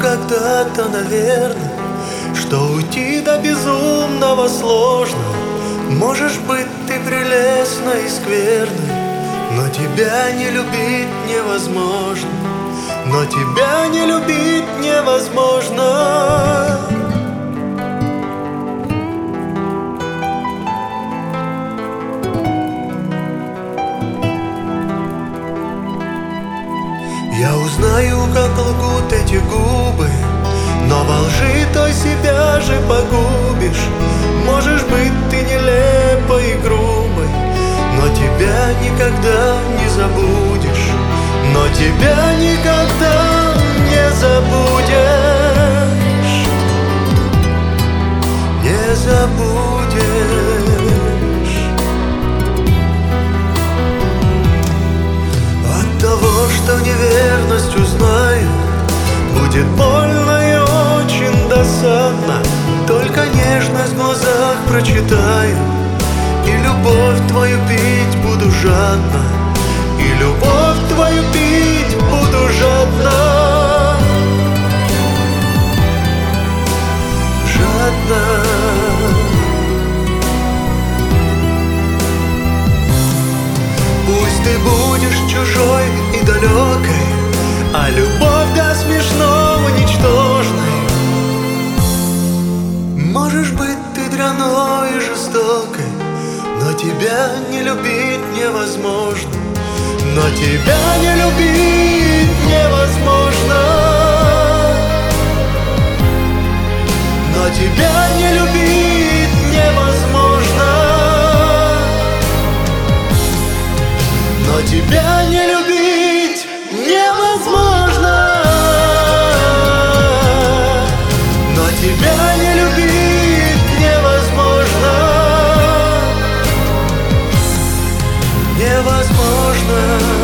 когда-то, наверное, что уйти до безумного сложно. Можешь быть ты прелестной и скверной, но тебя не любить невозможно. Но тебя не любить невозможно. Я узнаю, как лгут эти губы, но во лжи той себя же погубишь. Можешь быть ты нелепой и грубой, но тебя никогда не забудешь. Но тебя никогда не забудешь. Не забудешь. От того, что неверность узнаю, будет больно и очень досадно. Только нежность в глазах прочитаю, и любовь твою пить буду жадно. И любовь твою пить буду жадно. Жадно. Пусть ты будешь чужой и далекой, а любовь до смешного ничтожной. Можешь быть ты дряной и жестокой, но тебя не любить невозможно. Но тебя не любить невозможно. Но тебя не любить невозможно. Но тебя не любить невозможно. Но тебя не любить невозможно. Невозможно.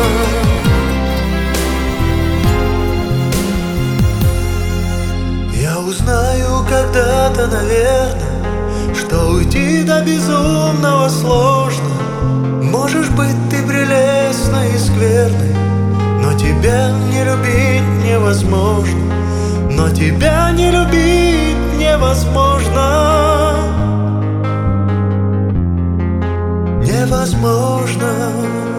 Я узнаю когда-то, наверное, что уйти до безумного сложно. Можешь быть ты прелестной и скверной, но тебя не любить невозможно. Но тебя не любить невозможно. Невозможно.